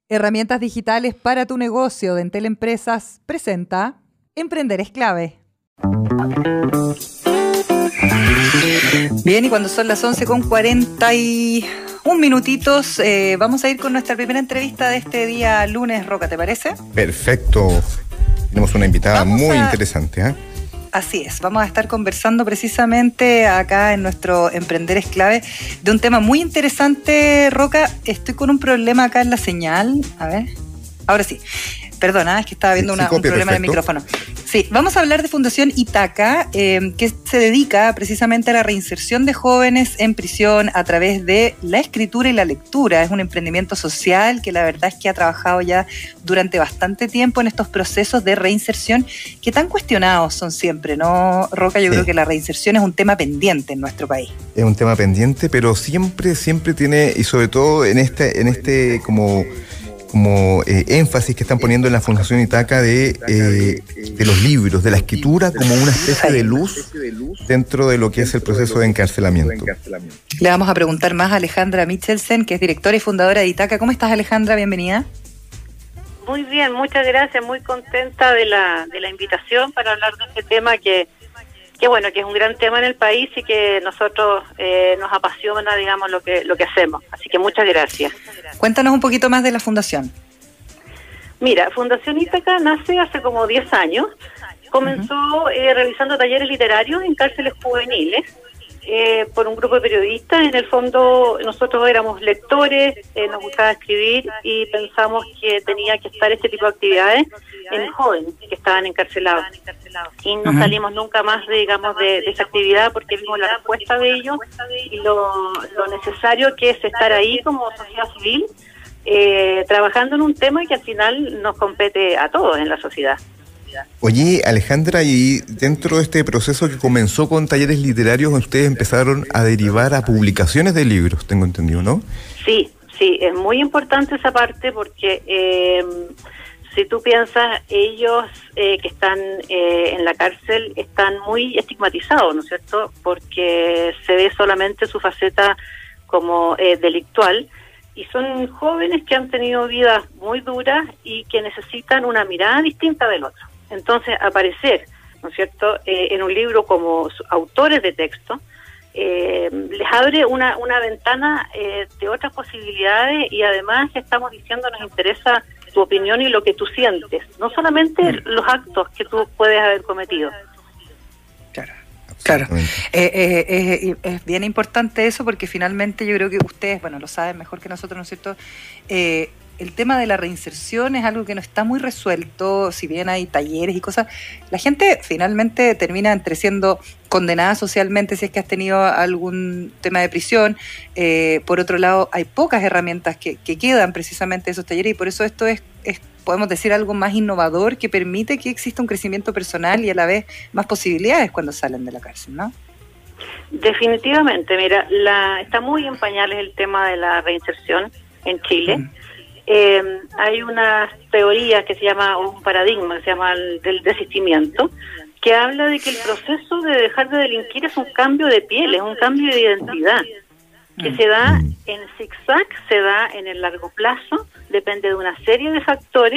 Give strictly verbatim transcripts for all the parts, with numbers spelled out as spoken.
Herramientas digitales para tu negocio de Entel Empresas presenta Emprender es clave. Bien, y cuando son las once con cuarenta y un minutitos, eh, vamos a ir con nuestra primera entrevista de este día lunes, Roca, ¿te parece? Perfecto. Tenemos una invitada vamos muy a... interesante, ¿eh? Así es, vamos a estar conversando precisamente acá en nuestro Emprender es clave de un tema muy interesante, Roca. Estoy con un problema acá en la señal. A ver, ahora sí. Perdona, es que estaba viendo sí, una, sí, copia, un problema perfecto. En el micrófono. Sí, vamos a hablar de Fundación Ítaca, eh, que se dedica precisamente a la reinserción de jóvenes en prisión a través de la escritura y la lectura. Es un emprendimiento social que la verdad es que ha trabajado ya durante bastante tiempo en estos procesos de reinserción que tan cuestionados son siempre, ¿no, Roca? Yo sí. creo que la reinserción es un tema pendiente en nuestro país. Es un tema pendiente, pero siempre, siempre tiene, y sobre todo en este, en este como... como eh, énfasis que están poniendo en la Fundación Ítaca de, eh, de los libros, de la escritura como una especie de luz dentro de lo que es el proceso de encarcelamiento. Le vamos a preguntar más a Alejandra Michelsen, que es directora y fundadora de Ítaca. ¿Cómo estás, Alejandra? Bienvenida. Muy bien, muchas gracias, muy contenta de la, de la invitación para hablar de este tema que, que bueno, que es un gran tema en el país y que nosotros eh, nos apasiona, digamos, lo que, lo que hacemos. Así que muchas gracias. Cuéntanos un poquito más de la fundación. Mira, Fundación Ítaca nace hace como diez años. Comenzó uh-huh. eh, realizando talleres literarios en cárceles juveniles eh, por un grupo de periodistas. En el fondo nosotros éramos lectores, eh, nos gustaba escribir y pensamos que tenía que estar este tipo de actividades en jóvenes que estaban encarcelados. Y no uh-huh. salimos nunca más, de, digamos, de, de esa actividad porque vimos la respuesta de ellos y lo, lo necesario que es estar ahí como sociedad civil, eh, trabajando en un tema que al final nos compete a todos en la sociedad. Oye, Alejandra, y dentro de este proceso que comenzó con talleres literarios, ustedes empezaron a derivar a publicaciones de libros, tengo entendido, ¿no? Sí, sí, es muy importante esa parte porque... Eh, Si tú piensas, ellos eh, que están eh, en la cárcel están muy estigmatizados, ¿no es cierto? Porque se ve solamente su faceta como eh, delictual y son jóvenes que han tenido vidas muy duras y que necesitan una mirada distinta del otro. Entonces, aparecer, ¿no es cierto?, eh, en un libro como autores de texto, eh, les abre una, una ventana eh, de otras posibilidades y además estamos diciendo nos interesa tu opinión y lo que tú sientes, no solamente mm. los actos que tú puedes haber cometido. Claro, claro. Eh, eh, eh, es bien importante eso porque finalmente yo creo que ustedes, bueno, lo saben mejor que nosotros, ¿no es cierto? Eh, el tema de la reinserción es algo que no está muy resuelto, si bien hay talleres y cosas, la gente finalmente termina entre siendo condenada socialmente si es que has tenido algún tema de prisión. Eh, por otro lado, hay pocas herramientas que, que quedan precisamente de esos talleres y por eso esto es, es, podemos decir, algo más innovador que permite que exista un crecimiento personal y a la vez más posibilidades cuando salen de la cárcel, ¿no? Definitivamente, mira, la, está muy en pañales el tema de la reinserción en Chile. Mm. Eh, hay una teoría que se llama, un paradigma que se llama el del desistimiento, que habla de que el proceso de dejar de delinquir es un cambio de piel, es un cambio de identidad, que se da en zigzag, se da en el largo plazo, depende de una serie de factores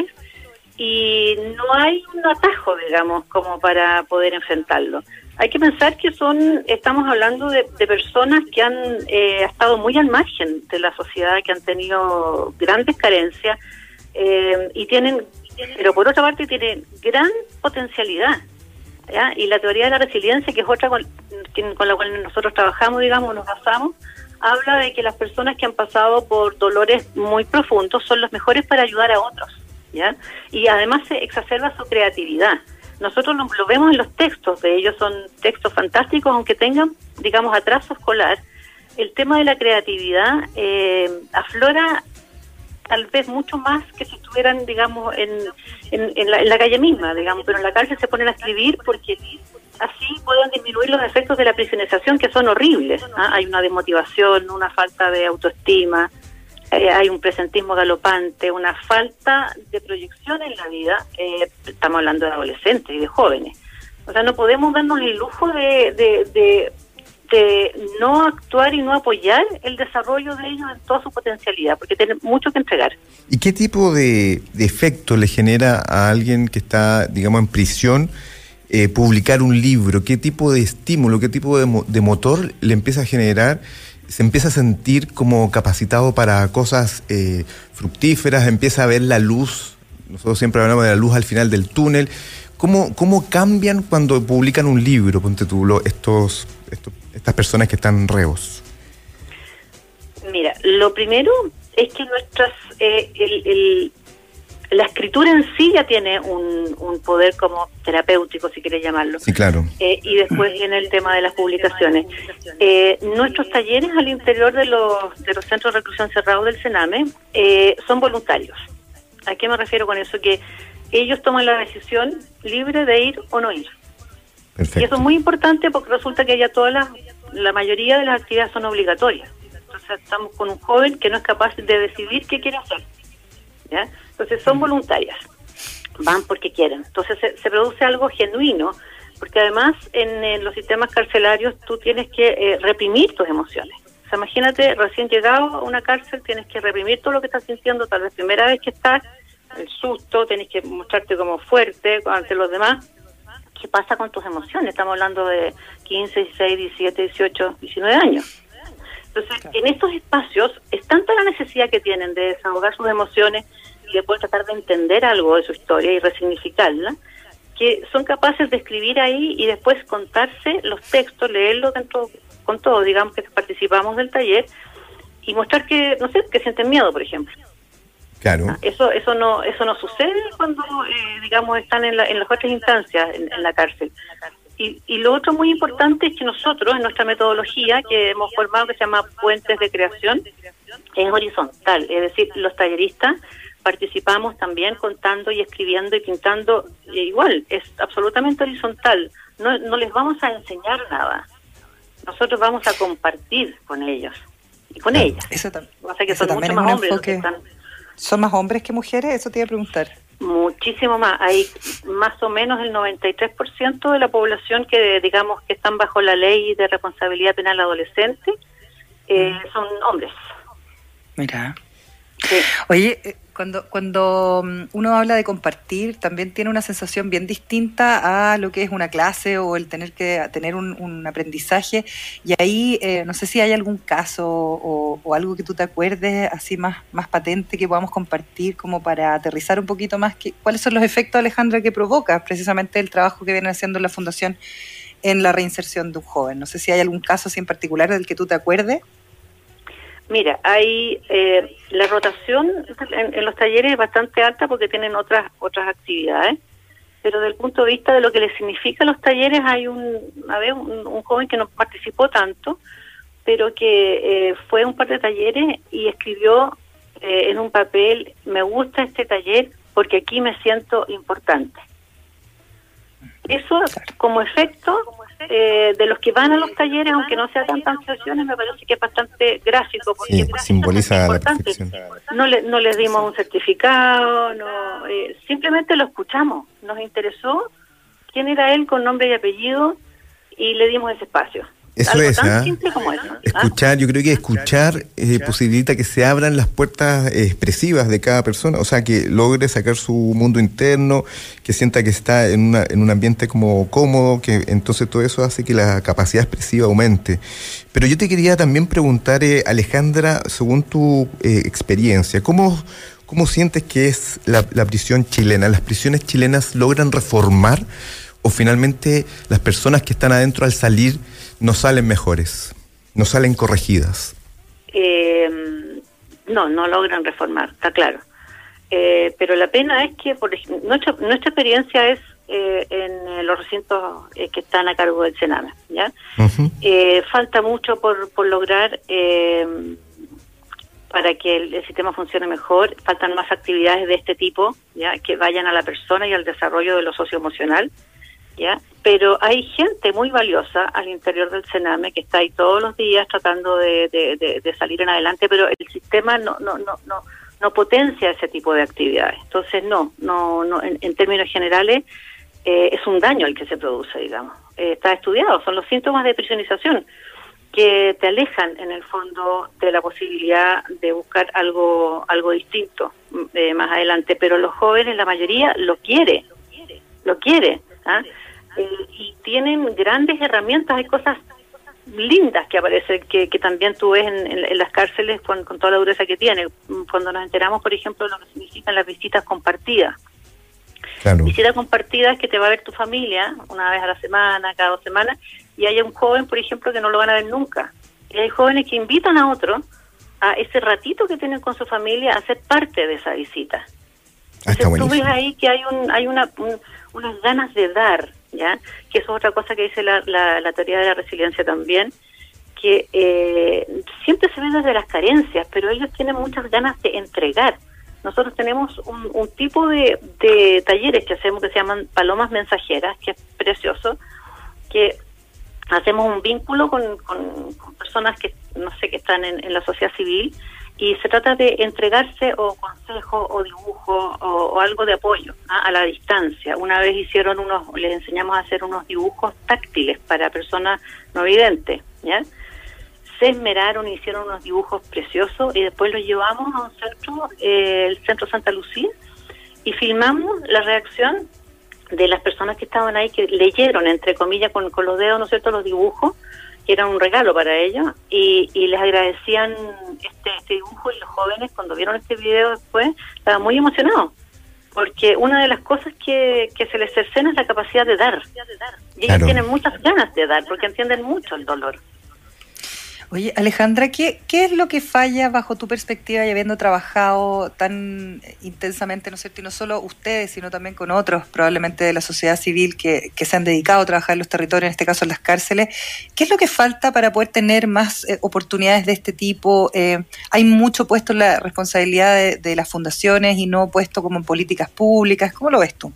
y no hay un atajo, digamos, como para poder enfrentarlo. Hay que pensar que son, estamos hablando de, de personas que han eh, estado muy al margen de la sociedad, que han tenido grandes carencias eh, y tienen, pero por otra parte tienen gran potencialidad, ¿ya? Y la teoría de la resiliencia, que es otra con, con la cual nosotros trabajamos, digamos, nos basamos, habla de que las personas que han pasado por dolores muy profundos son los mejores para ayudar a otros, ¿ya? Y además se exacerba su creatividad. Nosotros lo, lo vemos en los textos de ellos, son textos fantásticos, aunque tengan, digamos, atraso escolar. El tema de la creatividad eh, aflora tal vez mucho más que si estuvieran, digamos, en, en, en, la, en la calle misma, digamos, pero en la cárcel se ponen a escribir porque así pueden disminuir los efectos de la prisionización, que son horribles, ¿ah? Hay una desmotivación, una falta de autoestima, eh, hay un presentismo galopante, una falta de proyección en la vida. Eh, estamos hablando de adolescentes y de jóvenes. O sea, no podemos darnos el lujo de, de, de, de no actuar y no apoyar el desarrollo de ellos en toda su potencialidad, porque tienen mucho que entregar. ¿Y qué tipo de, de efecto le genera a alguien que está, digamos, en prisión eh, publicar un libro? ¿Qué tipo de estímulo, qué tipo de, mo de motor le empieza a generar? ¿Se empieza a sentir como capacitado para cosas eh, fructíferas? ¿Empieza a ver la luz? Nosotros siempre hablamos de la luz al final del túnel. ¿Cómo, cómo cambian cuando publican un libro, ponte tú, lo, estos, estos, estas personas que están reos? Mira, lo primero es que nuestras eh, el, el, la escritura en sí ya tiene un, un poder como terapéutico, si quieres llamarlo. Sí, claro. Eh, y después viene el tema de las publicaciones. Eh, nuestros talleres al interior de los, de los centros de reclusión cerrados del Sename eh, son voluntarios. ¿A qué me refiero con eso? Que ellos toman la decisión libre de ir o no ir. Perfecto. Y eso es muy importante porque resulta que ya todas las, la mayoría de las actividades son obligatorias. Entonces estamos con un joven que no es capaz de decidir qué quiere hacer, ¿ya? Entonces son voluntarias, van porque quieren. Entonces se, se produce algo genuino, porque además en, en los sistemas carcelarios tú tienes que eh, reprimir tus emociones. O sea, imagínate, recién llegado a una cárcel, tienes que reprimir todo lo que estás sintiendo, tal vez primera vez que estás, el susto, tienes que mostrarte como fuerte ante los demás. ¿Qué pasa con tus emociones? Estamos hablando de quince, dieciséis, diecisiete, dieciocho, diecinueve años. Entonces, claro, en estos espacios es tanta la necesidad que tienen de desahogar sus emociones y de poder tratar de entender algo de su historia y resignificarla, que son capaces de escribir ahí y después contarse los textos, leerlos dentro con todo, digamos que participamos del taller y mostrar que, no sé, que sienten miedo, por ejemplo. Claro. Eso eso no eso no sucede cuando, eh, digamos, están en, la, en las otras instancias, en, en la cárcel. Y, y lo otro muy importante es que nosotros, en nuestra metodología que hemos formado, que se llama Puentes de Creación, es horizontal, es decir, los talleristas participamos también contando y escribiendo y pintando, e igual, es absolutamente horizontal, no, no les vamos a enseñar nada, nosotros vamos a compartir con ellos y con claro, ellas. Eso, tam o sea que eso son también mucho es más un hombres los que enfoque. están. ¿Son más hombres que mujeres? Eso te iba a preguntar. Muchísimo más. Hay más o menos el noventa y tres por ciento de la población que, digamos, que están bajo la ley de responsabilidad penal adolescente, eh, son hombres. Mira. Sí. Oye, eh, cuando cuando uno habla de compartir, también tiene una sensación bien distinta a lo que es una clase o el tener que tener un, un aprendizaje. Y ahí, eh, no sé si hay algún caso o, o algo que tú te acuerdes así más, más patente que podamos compartir como para aterrizar un poquito más. Que, ¿cuáles son los efectos, Alejandra, que provoca precisamente el trabajo que viene haciendo la Fundación en la reinserción de un joven? No sé si hay algún caso así en particular del que tú te acuerdes. Mira, hay eh, la rotación en, en los talleres es bastante alta porque tienen otras otras actividades, pero desde el punto de vista de lo que les significa los talleres, hay un a ver, un, un joven que no participó tanto, pero que eh, fue a un par de talleres y escribió eh, en un papel: me gusta este taller porque aquí me siento importante. Eso como efecto eh, de los que van a los talleres, aunque no sea tantas sesiones, me parece que es bastante gráfico, porque Sí, es simboliza la perfección. No le no les dimos un certificado, no eh, simplemente lo escuchamos, nos interesó quién era él con nombre y apellido y le dimos ese espacio. Eso Algo es, tan ¿ah? simple como eso. Escuchar, yo creo que escuchar eh, posibilita que se abran las puertas eh, expresivas de cada persona, o sea, que logre sacar su mundo interno, que sienta que está en, una, en un ambiente como cómodo, que entonces todo eso hace que la capacidad expresiva aumente. Pero yo te quería también preguntar, eh, Alejandra, según tu eh, experiencia, ¿cómo, cómo sientes que es la, la prisión chilena? ¿Las prisiones chilenas logran reformar o finalmente las personas que están adentro al salir no salen mejores, no salen corregidas? Eh, no, no logran reformar, está claro. Eh, pero la pena es que, por ejemplo, nuestra, nuestra experiencia es eh, en los recintos eh, que están a cargo del Sename, ¿ya? Uh-huh. Eh, falta mucho por, por lograr eh, para que el, el sistema funcione mejor. Faltan más actividades de este tipo, ¿ya? Que vayan a la persona y al desarrollo de lo socioemocional, ¿ya? Pero hay gente muy valiosa al interior del Sename que está ahí todos los días tratando de, de, de, de salir en adelante, pero el sistema no no no no no potencia ese tipo de actividades. Entonces no no no en, en términos generales eh, es un daño el que se produce, digamos. Eh, está estudiado, son los síntomas de prisionización. que te alejan en el fondo de la posibilidad de buscar algo algo distinto eh, más adelante, pero los jóvenes, la mayoría, lo quiere, lo quiere, ¿ah? eh, y tienen grandes herramientas, hay cosas lindas que aparecen, que, que también tú ves en, en, en las cárceles con, con toda la dureza que tiene, cuando nos enteramos, por ejemplo, de lo que significan las visitas compartidas. Claro. Visitas compartidas que te va a ver tu familia una vez a la semana, cada dos semanas, y hay un joven, por ejemplo, que no lo van a ver nunca. Y hay jóvenes que invitan a otro a ese ratito que tienen con su familia a ser parte de esa visita. Ah, Entonces tú ves ahí que hay un hay una un, unas ganas de dar, ¿ya? Que eso es otra cosa que dice la, la, la teoría de la resiliencia también, que eh, siempre se ve desde las carencias, pero ellos tienen muchas ganas de entregar. Nosotros tenemos un, un tipo de, de talleres que hacemos que se llaman palomas mensajeras, que es precioso, que hacemos un vínculo con, con, con personas que, no sé, que están en, en la sociedad civil, y se trata de entregarse o consejo o dibujo o, o algo de apoyo, ¿ah? A la distancia. Una vez hicieron unos, les enseñamos a hacer unos dibujos táctiles para personas no videntes, ¿ya? Se esmeraron y hicieron unos dibujos preciosos y después los llevamos a un centro, eh, el Centro Santa Lucía, y filmamos la reacción de las personas que estaban ahí, que leyeron, entre comillas, con, con los dedos, ¿no es cierto?, los dibujos, que eran un regalo para ellos, y, y les agradecían este, este dibujo, y los jóvenes, cuando vieron este video después, estaban muy emocionados, porque una de las cosas que, que se les cercena es la capacidad de dar, y ellos claro. tienen muchas ganas de dar, porque entienden mucho el dolor. Oye, Alejandra, ¿qué, ¿qué es lo que falla bajo tu perspectiva y habiendo trabajado tan intensamente, ¿no es cierto? Y no solo ustedes, sino también con otros, probablemente de la sociedad civil, que, que se han dedicado a trabajar en los territorios, en este caso en las cárceles. ¿Qué es lo que falta para poder tener más eh, oportunidades de este tipo? Eh, hay mucho puesto en la responsabilidad de, de las fundaciones y no puesto como en políticas públicas. ¿Cómo lo ves tú?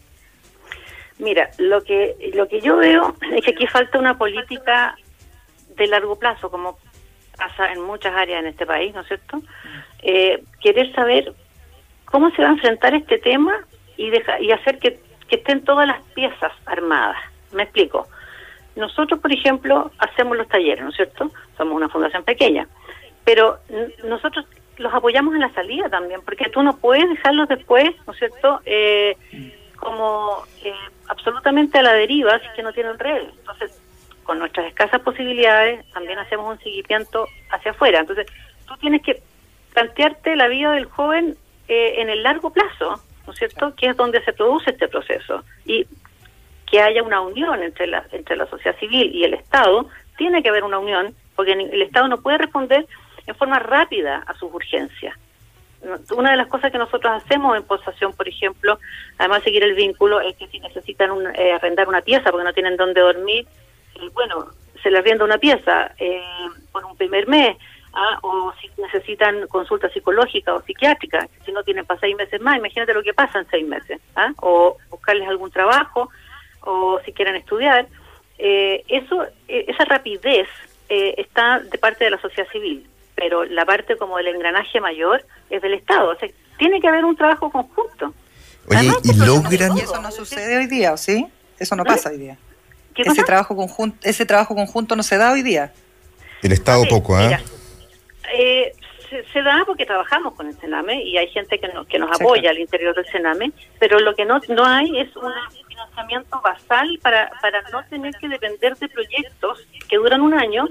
Mira, lo que, lo que yo veo es que aquí falta una política de largo plazo, como pasa en muchas áreas en este país, ¿no es cierto? Eh, querer saber cómo se va a enfrentar este tema y deja, y hacer que, que estén todas las piezas armadas. Me explico. Nosotros, por ejemplo, hacemos los talleres, ¿no es cierto? Somos una fundación pequeña, pero nosotros los apoyamos en la salida también, porque tú no puedes dejarlos después, ¿no es cierto?, eh, como eh, absolutamente a la deriva, si es que no tienen redes. Entonces, con nuestras escasas posibilidades, también hacemos un seguimiento hacia afuera. Entonces, tú tienes que plantearte la vida del joven eh, en el largo plazo, ¿no es cierto?, que es donde se produce este proceso. Y que haya una unión entre la, entre la sociedad civil y el Estado, tiene que haber una unión, porque el Estado no puede responder en forma rápida a sus urgencias. Una de las cosas que nosotros hacemos en Posación, por ejemplo, además de seguir el vínculo, es que si necesitan un, eh, arrendar una pieza porque no tienen dónde dormir, bueno, se les arrienda una pieza eh, por un primer mes, ¿ah? O si necesitan consulta psicológica o psiquiátrica, si no tienen para seis meses más, imagínate lo que pasa en seis meses, ¿ah? O buscarles algún trabajo, o si quieren estudiar. Eh, eso, eh, esa rapidez eh, está de parte de la sociedad civil, pero la parte como del engranaje mayor es del Estado. O sea, tiene que haber un trabajo conjunto. Oye, Además, y logran... ¿Y eso no sucede hoy día, o sí? Eso no pasa hoy día. ¿Qué ese pasa? trabajo conjunto ese trabajo conjunto no se da hoy día. El Estado poco, ¿eh? Mira, eh, se, se da porque trabajamos con el Sename y hay gente que nos que nos sí, apoya claro. al interior del Sename, pero lo que no no hay es un financiamiento basal para para no tener que depender de proyectos que duran un año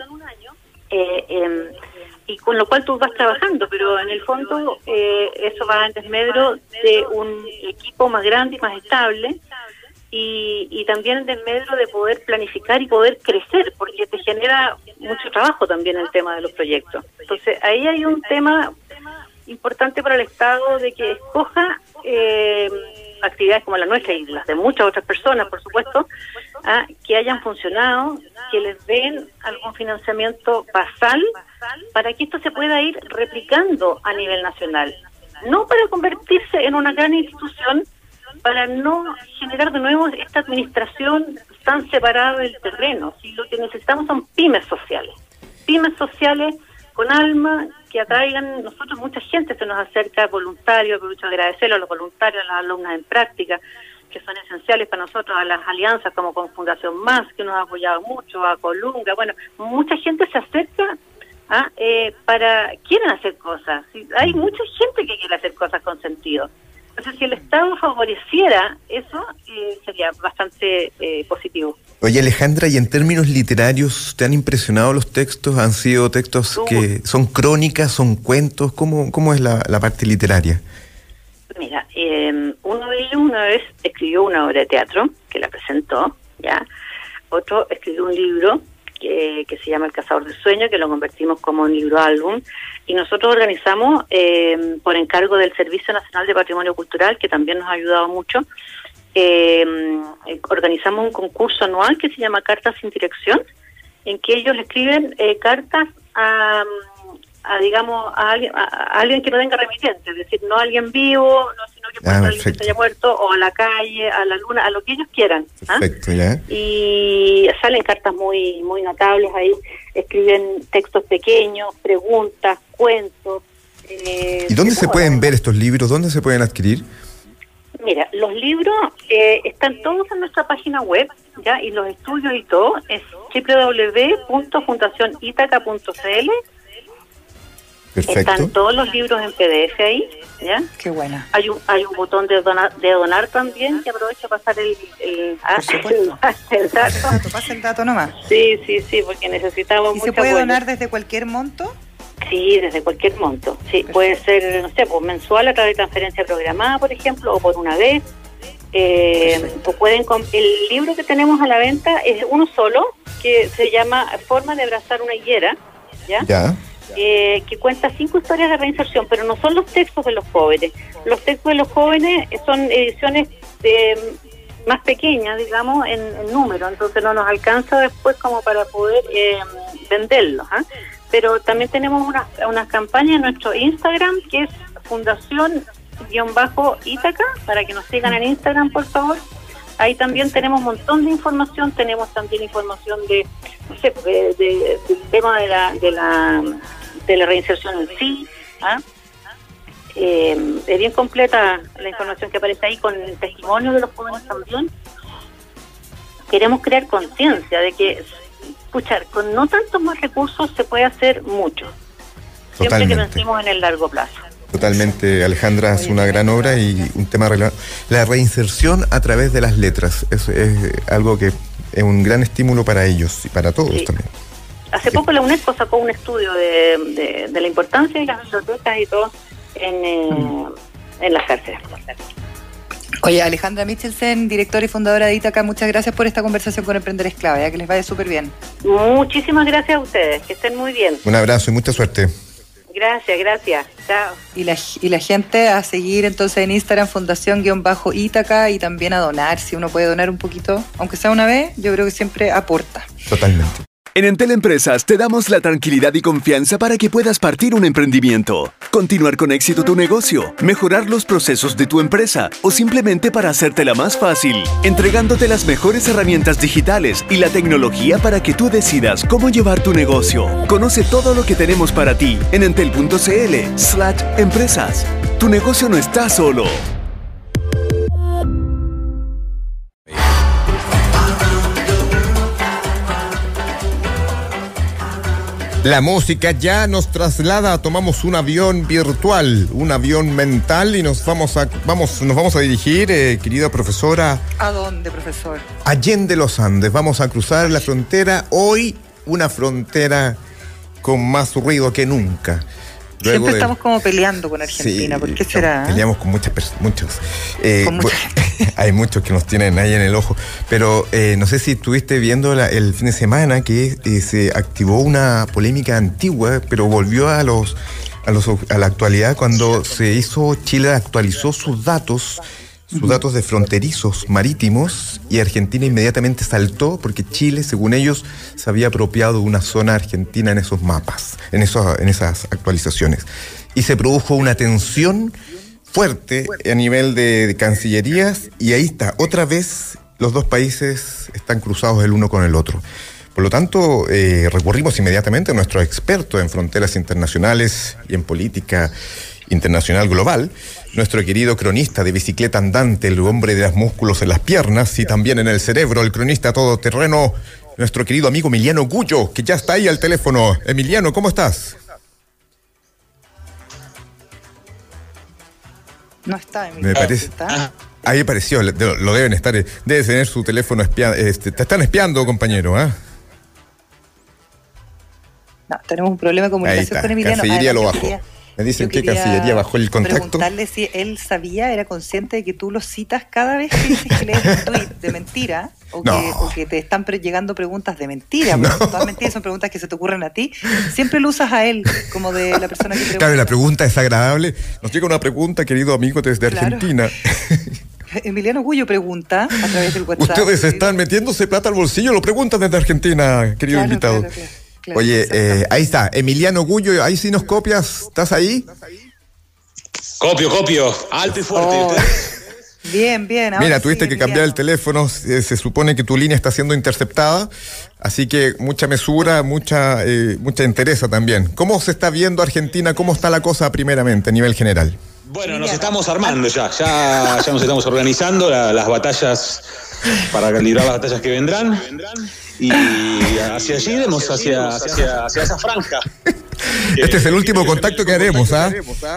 eh, eh, y con lo cual tú vas trabajando, pero en el fondo eh, eso va en desmedro de un equipo más grande y más estable. Y, y también el desmedro de poder planificar y poder crecer, porque te genera mucho trabajo también el tema de los proyectos. Entonces, ahí hay un tema importante para el Estado de que escoja eh, actividades como la nuestra y las de muchas otras personas, por supuesto, ¿ah? que hayan funcionado, que les den algún financiamiento basal para que esto se pueda ir replicando a nivel nacional. No para convertirse en una gran institución, para no generar de nuevo esta administración tan separada del terreno. Si lo que necesitamos son pymes sociales, pymes sociales con alma, que atraigan. Nosotros, mucha gente se nos acerca, voluntarios, aprovecho de agradecerlo a los voluntarios, a las alumnas en práctica, que son esenciales para nosotros, a las alianzas como con Fundación Más, que nos ha apoyado mucho, a Colunga, bueno, mucha gente se acerca a, eh, para, quieren hacer cosas, hay mucha gente que quiere hacer cosas con sentido. Entonces, si el Estado favoreciera eso, eh, sería bastante eh, positivo. Oye, Alejandra, y en términos literarios, ¿te han impresionado los textos? ¿Han sido textos uh. que son crónicas, son cuentos? ¿Cómo, cómo es la, la parte literaria? Mira, eh, uno de ellos una vez escribió una obra de teatro, que la presentó, ya. Otro escribió un libro que, que se llama El Cazador de Sueños, que lo convertimos como un libro álbum, y nosotros organizamos, eh, por encargo del Servicio Nacional de Patrimonio Cultural, que también nos ha ayudado mucho, eh, organizamos un concurso anual que se llama Cartas sin Dirección, en que ellos le escriben eh, cartas a, a digamos, a alguien, a, a alguien que no tenga remitente, es decir, no a alguien vivo, no, sino que puede ah, ser alguien que se haya muerto, o a la calle, a la luna, a lo que ellos quieran. Perfecto, ¿ah? ¿Ya? Y salen cartas muy muy notables ahí, escriben textos pequeños, preguntas, cuentos. Eh, ¿Y dónde se moda. pueden ver estos libros? ¿Dónde se pueden adquirir? Mira, los libros eh, están todos en nuestra página web, ya, y los estudios y todo es doble u doble u doble u punto fundación ítaca punto c l. Perfecto. Están todos los libros en P D F ahí, ¿ya? Qué buena. Hay un hay un botón de donar, de donar también, que aprovecho para pasar el, el, Por supuesto. el, el dato. Pasa el dato nomás. Sí, sí, sí, porque necesitamos ¿Y mucha se puede apoyo. donar desde cualquier monto? Sí, desde cualquier monto. Sí, perfecto. Puede ser, no sé, pues mensual a través de transferencia programada, por ejemplo, o por una vez. Eh, o pueden comp- el libro que tenemos a la venta es uno solo, que se llama Forma de abrazar una higuera, ¿ya? Ya. Eh, que cuenta cinco historias de reinserción, pero no son los textos de los jóvenes. Los textos de los jóvenes son ediciones eh, más pequeñas, digamos, en, en número, entonces no nos alcanza después como para poder eh, venderlos, ¿eh? Pero también tenemos unas unas campañas en nuestro Instagram, que es Fundación-Ítaca, para que nos sigan en Instagram, por favor. Ahí también tenemos un montón de información, tenemos también información de, no sé, de, de, del tema de la, de la de la reinserción en sí. ¿Ah? Eh, es bien completa la información que aparece ahí, con el testimonio de los jóvenes también. Queremos crear conciencia de que, escuchar, con no tantos más recursos se puede hacer mucho. Siempre Totalmente. que pensemos en el largo plazo. Totalmente, Alejandra, es una gran obra y un tema relevante. La reinserción a través de las letras es, es algo que es un gran estímulo para ellos y para todos sí. también. Hace sí. poco la UNESCO sacó un estudio de, de, de la importancia de las bibliotecas y todo en, eh, mm. en las cárceles. Oye, Alejandra Michelsen, directora y fundadora de Ítaca, muchas gracias por esta conversación con Emprender es Clave, ¿eh? Que les vaya súper bien. Muchísimas gracias a ustedes, que estén muy bien. Un abrazo y mucha suerte. Gracias, gracias. Chao. Y la, y la gente a seguir entonces en Instagram, Fundación-Ítaca, y también a donar, si uno puede donar un poquito, aunque sea una vez, yo creo que siempre aporta. Totalmente. En Entel Empresas te damos la tranquilidad y confianza para que puedas partir un emprendimiento, continuar con éxito tu negocio, mejorar los procesos de tu empresa o simplemente para hacértela más fácil, entregándote las mejores herramientas digitales y la tecnología para que tú decidas cómo llevar tu negocio. Conoce todo lo que tenemos para ti en entel punto c l slash empresas. Tu negocio no está solo. La música ya nos traslada, tomamos un avión virtual, un avión mental y nos vamos a vamos nos vamos a dirigir, eh, querida profesora. ¿A dónde, profesor? Allende los Andes. Vamos a cruzar la frontera, hoy una frontera con más ruido que nunca. Luego Siempre de... estamos como peleando con Argentina, sí, ¿por qué será? Peleamos con muchas personas, muchos. Eh, con mucha... hay muchos que nos tienen ahí en el ojo, pero eh, no sé si estuviste viendo la, el fin de semana que eh, se activó una polémica antigua, pero volvió a los, a los a la actualidad cuando se hizo, Chile actualizó sus datos, sus datos de fronterizos marítimos, y Argentina inmediatamente saltó porque Chile, según ellos, se había apropiado de una zona argentina en esos mapas, en, esos, en esas actualizaciones. Y se produjo una tensión fuerte a nivel de, de cancillerías, y ahí está, otra vez los dos países están cruzados el uno con el otro. Por lo tanto, eh, recurrimos inmediatamente a nuestros expertos en fronteras internacionales y en política internacional global, nuestro querido cronista de bicicleta andante, el hombre de los músculos en las piernas y también en el cerebro, el cronista todoterreno, nuestro querido amigo Emiliano Gullo, que ya está ahí al teléfono. Emiliano, ¿cómo estás? No está, Emiliano. Me parece... ¿Está? Ahí apareció, lo, lo deben estar, debe tener su teléfono espiando, este, te están espiando, compañero, ¿ah? ¿eh? No, tenemos un problema de comunicación con Emiliano. Cancillería Además, lo bajó. Quería, Me dicen que Cancillería bajó el contacto. Preguntarle si él sabía, era consciente de que tú lo citas cada vez que dices que lees un tuit de mentira o, no. que, o que te están pre- llegando preguntas de mentira, porque no. todas mentiras son preguntas que se te ocurren a ti. Siempre lo usas a él como de la persona que pregunta. Claro, la pregunta es agradable. Nos llega una pregunta, querido amigo, desde claro. Argentina. Emiliano Gullo pregunta a través del WhatsApp. Ustedes están metiéndose plata al bolsillo, lo preguntan desde Argentina, querido claro, invitado. Claro, claro, claro, Oye, eh, ahí está, Emiliano Gullo, ahí sí nos copias, ¿estás ahí? Copio, copio, alto y fuerte. Oh. Bien, bien. Mira, tuviste sí, que cambiar el teléfono, se, se supone que tu línea está siendo interceptada, así que mucha mesura, mucha, eh, mucha entereza también. ¿Cómo se está viendo Argentina? ¿Cómo está la cosa primeramente a nivel general? Bueno, nos estamos armando ya, ya, ya nos estamos organizando la, las batallas para librar las batallas que vendrán y hacia allí iremos, hacia, hacia, hacia esa franja. Este es el último contacto que haremos, ¿ah?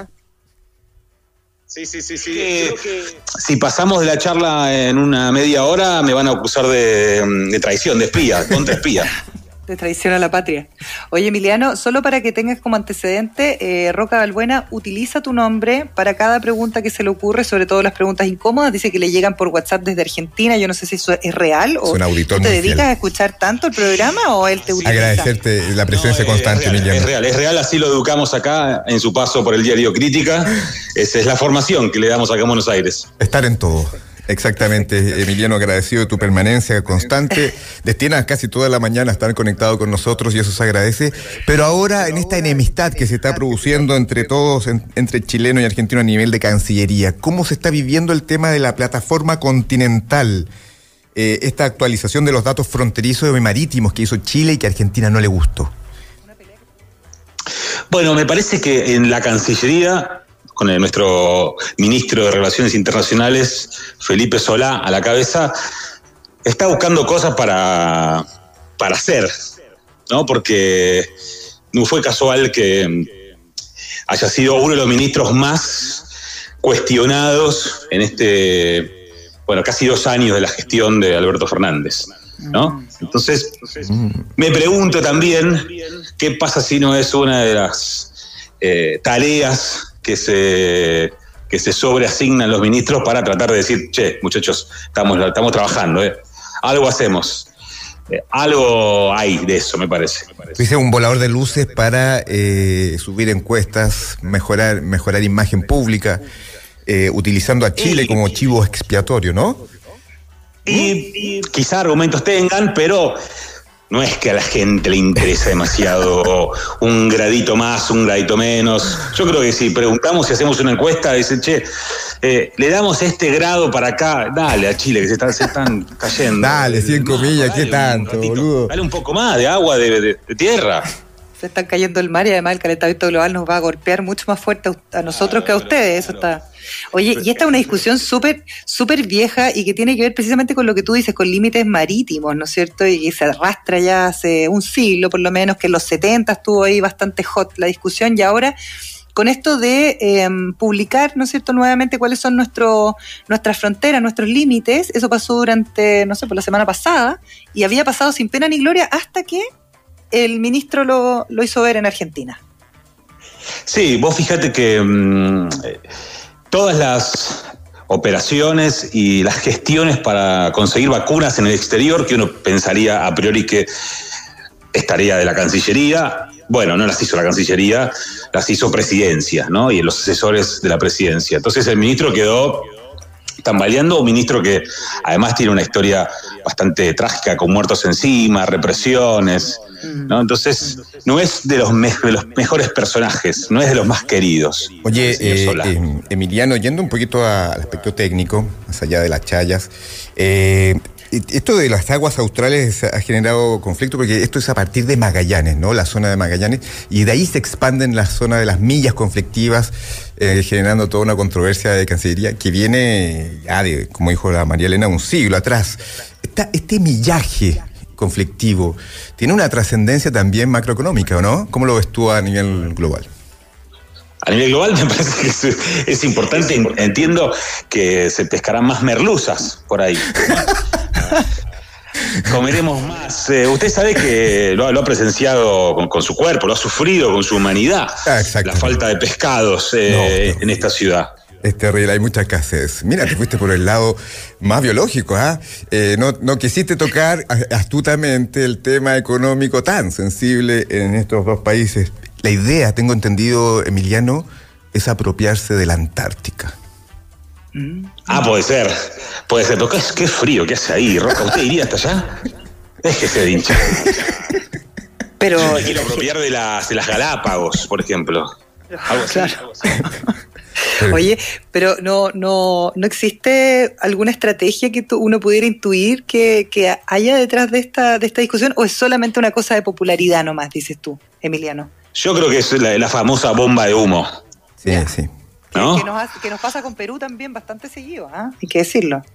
Sí, sí, sí, sí. Que, si pasamos de la charla en una media hora me van a acusar de, de traición, de espía, contra espía. De traición a la patria. Oye, Emiliano, solo para que tengas como antecedente, eh, Roca Balbuena utiliza tu nombre para cada pregunta que se le ocurre, sobre todo las preguntas incómodas. Dice que le llegan por WhatsApp desde Argentina. Yo no sé si eso es real o ¿tú te dedicas fiel. a escuchar tanto el programa o él te utiliza. Agradecerte la presencia no, constante, es real, Emiliano. Es real, es real, así lo educamos acá en su paso por el diario Crítica. Esa es la formación que le damos acá en Buenos Aires. Estar en todo. Exactamente, Emiliano, agradecido de tu permanencia constante. Destinas casi toda la mañana a estar conectado con nosotros y eso se agradece. Pero ahora, en esta enemistad que se está produciendo entre todos, en, entre chileno y argentino a nivel de Cancillería, ¿cómo se está viviendo el tema de la plataforma continental? Eh, esta actualización de los datos fronterizos y marítimos que hizo Chile y que a Argentina no le gustó. Bueno, me parece que en la Cancillería, con el, nuestro ministro de Relaciones Internacionales, Felipe Solá, a la cabeza, está buscando cosas para, para hacer, ¿no? Porque no fue casual que haya sido uno de los ministros más cuestionados en este, bueno, casi dos años de la gestión de Alberto Fernández, ¿no? Entonces, me pregunto también qué pasa si no es una de las eh, tareas que se, que se sobreasignan los ministros para tratar de decir, che, muchachos, estamos, estamos trabajando, ¿eh? Algo hacemos. Eh, algo hay de eso, me parece. Me parece. Dice un volador de luces para eh, subir encuestas, mejorar, mejorar imagen pública, eh, utilizando a Chile como chivo expiatorio, ¿no? Y, y quizá argumentos tengan, pero no es que a la gente le interesa demasiado un gradito más, un gradito menos. Yo creo que si preguntamos, si hacemos una encuesta, dicen, che, eh, le damos este grado para acá, dale a Chile, que se están, se están cayendo. Dale, cien comillas, no, ¿qué tanto, ratito, boludo? Dale un poco más de agua, de, de, de tierra. Se están cayendo el mar y además el calentamiento global nos va a golpear mucho más fuerte a nosotros que a ustedes, eso está... Oye, y esta es una discusión súper súper vieja y que tiene que ver precisamente con lo que tú dices, con límites marítimos, ¿no es cierto? Y que se arrastra ya hace un siglo, por lo menos, que en los setenta estuvo ahí bastante hot la discusión, y ahora con esto de eh, publicar, ¿no es cierto?, nuevamente cuáles son nuestro, nuestras fronteras, nuestros límites. Eso pasó durante, no sé, por la semana pasada, y había pasado sin pena ni gloria hasta que el ministro lo, lo hizo ver en Argentina. Sí, vos fíjate que mmm, todas las operaciones y las gestiones para conseguir vacunas en el exterior, que uno pensaría a priori que es tarea de la Cancillería, bueno, no las hizo la Cancillería, las hizo Presidencia, ¿no? Y los asesores de la Presidencia. Entonces el ministro quedó tambaleando, un ministro que además tiene una historia bastante trágica, con muertos encima, represiones, ¿no? Entonces no es de los, me- de los mejores personajes, no es de los más queridos. Oye, eh, eh, Emiliano, yendo un poquito a, al aspecto técnico, más allá de las chayas, eh, esto de las aguas australes ha generado conflicto porque esto es a partir de Magallanes, ¿no? La zona de Magallanes, y de ahí se expanden la zona de las millas conflictivas eh, generando toda una controversia de Cancillería que viene ya de, como dijo la María Elena, un siglo atrás. Esta, este millaje conflictivo tiene una trascendencia también macroeconómica, ¿o no? ¿Cómo lo ves tú a nivel global? A nivel global me parece que es, es importante, entiendo que se pescarán más merluzas por ahí. Comeremos más. Eh, usted sabe que lo, lo ha presenciado con, con su cuerpo, lo ha sufrido con su humanidad. Ah, la falta de pescados eh, no, no, en esta ciudad. Es terrible, hay mucha escasez. Mira, te fuiste por el lado más biológico, ¿ah? ¿eh? No, no quisiste tocar astutamente el tema económico tan sensible en estos dos países. La idea, tengo entendido, Emiliano, es apropiarse de la Antártica. Ah, puede ser, puede ser. Pero qué, qué frío que hace ahí, Roca. ¿Usted iría hasta allá? Déjese de hinchar. Pero yo me quiero apropiar de las, de las Galápagos, por ejemplo. Algo así, claro. Algo así. Oye, pero no, no, no existe alguna estrategia que tú, uno pudiera intuir que, que haya detrás de esta, de esta discusión, o es solamente una cosa de popularidad nomás, dices tú, Emiliano. Yo creo que es la, la famosa bomba de humo. Sí, ya. sí. ¿No? Que, que, nos hace, que nos pasa con Perú también bastante seguido, ¿eh? Hay que decirlo.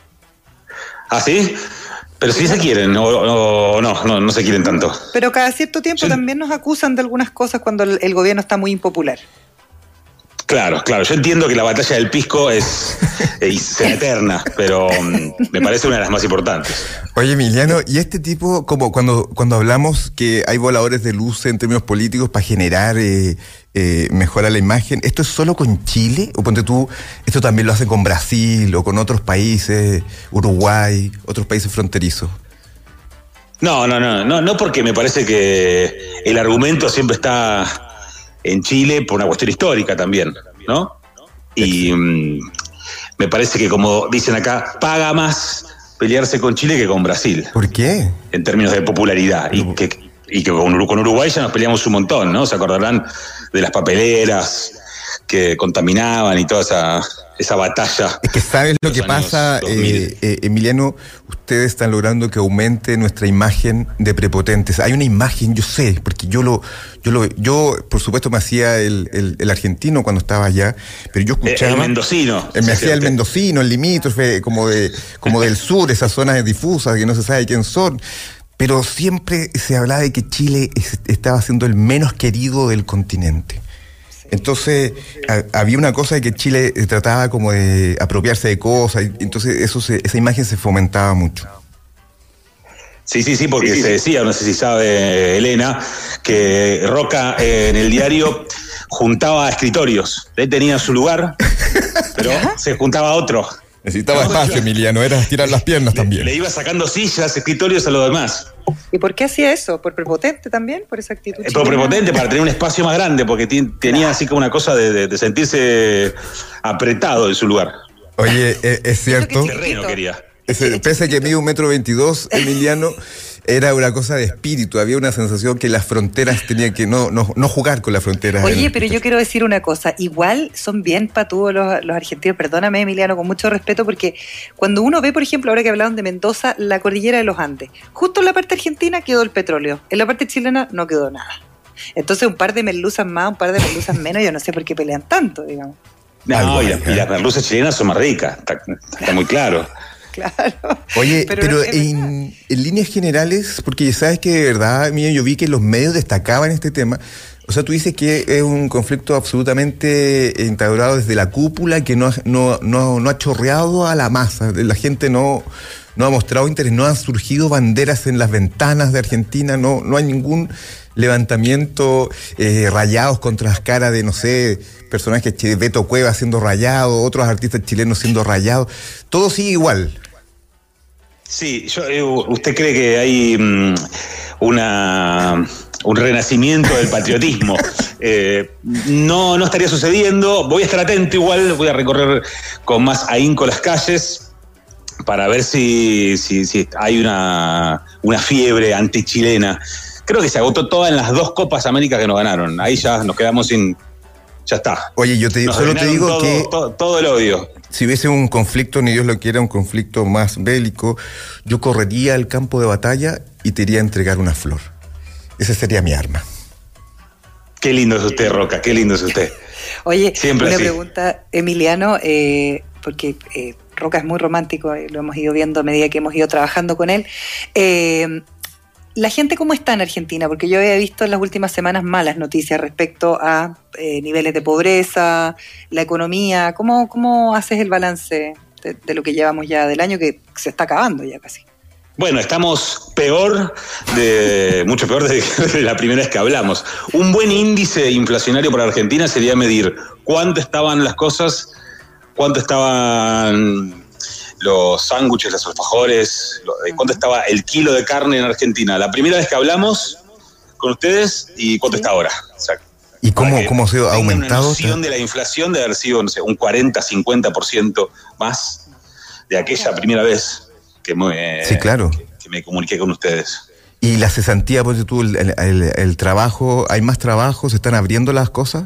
¿Ah, sí? Pero si se quieren, o, o no, no, no se quieren tanto. Pero cada cierto tiempo sí. También nos acusan de algunas cosas cuando el, el gobierno está muy impopular. Claro, claro. Yo entiendo que la batalla del pisco es, es eterna, pero um, me parece una de las más importantes. Oye, Emiliano, y este tipo, como cuando, cuando hablamos que hay voladores de luz en términos políticos para generar, eh, eh, mejorar la imagen, ¿esto es solo con Chile? O ponte tú, esto también lo hacen con Brasil o con otros países, Uruguay, otros países fronterizos. No, no, no, no, no, porque me parece que el argumento siempre está en Chile por una cuestión histórica también, ¿no? Y um, me parece que, como dicen acá, paga más pelearse con Chile que con Brasil. ¿Por qué? En términos de popularidad. Y que, y que con, con Uruguay ya nos peleamos un montón, ¿no? Se acordarán de las papeleras que contaminaban y toda esa, esa batalla. Es que sabes lo que pasa, eh, eh, Emiliano, ustedes están logrando que aumente nuestra imagen de prepotentes. Hay una imagen, yo sé, porque yo lo, yo lo, yo por supuesto me hacía el, el, el argentino cuando estaba allá, pero yo escuchaba. El, el mendocino. Me hacía el mendocino, el limítrofe, como de, como del sur, esas zonas difusas que no se sabe quién son. Pero siempre se hablaba de que Chile estaba siendo el menos querido del continente. Entonces, a, había una cosa de que Chile trataba como de apropiarse de cosas, y entonces eso se, esa imagen se fomentaba mucho. Sí, sí, sí, porque sí, sí, se decía, no sé si sabe Elena, que Roca eh, en el diario juntaba escritorios. Él tenía su lugar, pero se juntaba otro. Necesitaba espacio, Emiliano, era estirar las piernas le, también. Le iba sacando sillas, escritorios a los demás. ¿Y por qué hacía eso? ¿Por prepotente también? ¿Por esa actitud? Eh, por prepotente, para tener un espacio más grande, porque t- tenía así como una cosa de, de, de sentirse apretado en su lugar. Oye, es, es cierto. Terreno quería. Ese, pese a que mide un metro veintidós, Emiliano, era una cosa de espíritu. Había una sensación que las fronteras tenían que no, no, no jugar con las fronteras. Oye, pero yo quiero decir una cosa. Igual son bien patúos los, los argentinos. Perdóname, Emiliano, con mucho respeto, porque cuando uno ve, por ejemplo, ahora que hablaban de Mendoza, la cordillera de los Andes, justo en la parte argentina quedó el petróleo. En la parte chilena no quedó nada. Entonces, un par de merluzas más, un par de merluzas menos, yo no sé por qué pelean tanto, digamos. No, y, y las merluzas chilenas son más ricas. Está, está muy claro. Claro. Oye, pero, pero en, en líneas generales, porque sabes que de verdad, mía, yo vi que los medios destacaban este tema. O sea, tú dices que es un conflicto absolutamente instaurado desde la cúpula, que no, no, no, no ha chorreado a la masa. La gente no, no ha mostrado interés, no han surgido banderas en las ventanas de Argentina, no, no hay ningún levantamiento, eh, rayados contra las caras de, no sé, personajes, Beto Cueva siendo rayado, otros artistas chilenos siendo rayados. Todo sigue igual. Sí, yo, eh, ¿usted cree que hay um, una un renacimiento del patriotismo? Eh, no, no estaría sucediendo. Voy a estar atento igual, voy a recorrer con más ahínco las calles para ver si, si, si hay una, una fiebre antichilena. Creo que se agotó toda en las dos Copas América que nos ganaron. Ahí ya nos quedamos sin... Ya está. Oye, yo te, solo te digo todo, que... Todo, todo el odio. Si hubiese un conflicto, ni Dios lo quiera, un conflicto más bélico, yo correría al campo de batalla y te iría a entregar una flor. Esa sería mi arma. Qué lindo es usted, Roca, qué lindo es usted. Oye, Siempre una así. pregunta, Emiliano, eh, porque eh, Roca es muy romántico, eh, lo hemos ido viendo a medida que hemos ido trabajando con él. Eh, ¿La gente cómo está en Argentina? Porque yo había visto en las últimas semanas malas noticias respecto a eh, niveles de pobreza, la economía. ¿Cómo, cómo haces el balance de, de lo que llevamos ya del año que se está acabando ya casi? Bueno, estamos peor, de mucho peor de, de la primera vez que hablamos. Un buen índice inflacionario para Argentina sería medir cuánto estaban las cosas, cuánto estaban los sándwiches, los alfajores, lo, cuánto estaba el kilo de carne en Argentina. La primera vez que hablamos con ustedes y cuánto sí. está ahora. O sea, ¿y cómo, cómo se ha aumentado? Una noción de la inflación de haber sido, no sé, un cuarenta, cincuenta por ciento más de aquella primera vez que me, sí, claro. que, que me comuniqué con ustedes. ¿Y la cesantía, pues tú, el, el, el, el trabajo, hay más trabajo, se están abriendo las cosas?